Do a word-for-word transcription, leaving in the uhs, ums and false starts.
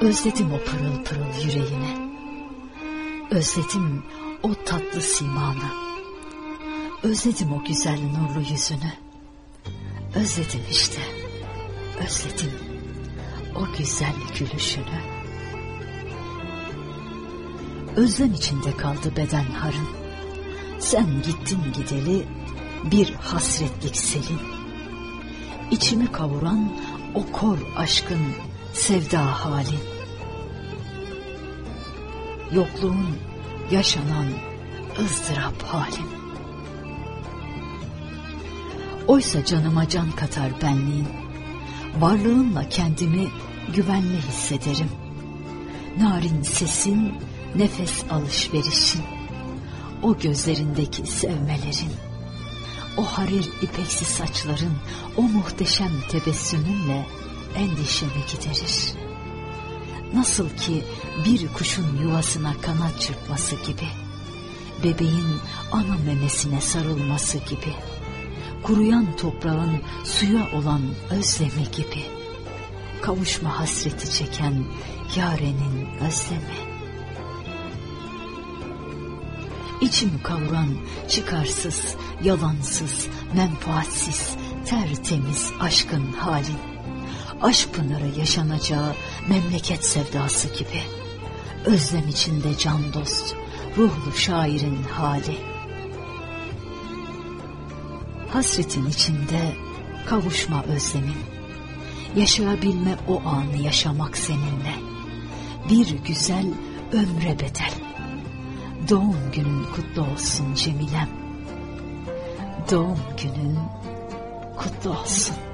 Özledim o pırıl pırıl yüreğini, özledim o tatlı simanı, özledim o güzel nurlu yüzünü, özledim işte, özledim o güzel gülüşünü. Özlem içinde kaldı beden harın, sen gittin gideli bir hasretlik selin, İçimi kavuran o kor aşkın sevda halin, yokluğun yaşanan ızdırap halin. Oysa canıma can katar benliğin, varlığınla kendimi güvenli hissederim. Narin sesin, nefes alışverişin, o gözlerindeki sevmelerin, o harir ipeksi saçların, o muhteşem tebessümünle endişemi giderir. Nasıl ki bir kuşun yuvasına kanat çırpması gibi, bebeğin ana memesine sarılması gibi, kuruyan toprağın suya olan özlemi gibi, kavuşma hasreti çeken yarenin özlemi. İçimi kavuran çıkarsız, yalansız, menfaatsiz, tertemiz aşkın halin, aşk pınarı yaşanacağı memleket sevdası gibi, özlem içinde can dost, ruhlu şairin hali. Hasretin içinde kavuşma özlemin, yaşayabilme o anı yaşamak seninle, bir güzel ömre bedel. Doğum günün kutlu olsun Cemilem, doğum günün kutlu olsun.